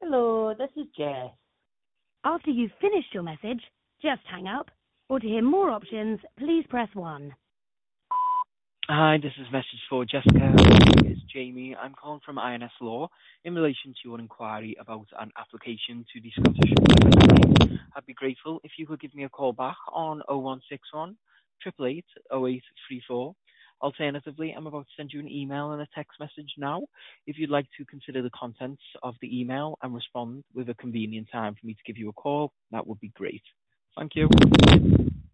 Hello, this is Jess. After you've finished your message, just hang up. Or to hear more options, please press 1. Hi, this is a message for Jessica. It's Jamie. I'm calling from INS Law in relation to your inquiry about an application to the Scottish Widows Scheme. I'd be grateful if you could give me a call back on 0161 888 0834. Alternatively, I'm about to send you an email and a text message now. If you'd like to consider the contents of the email and respond with a convenient time for me to give you a call, that would be great. Thank you.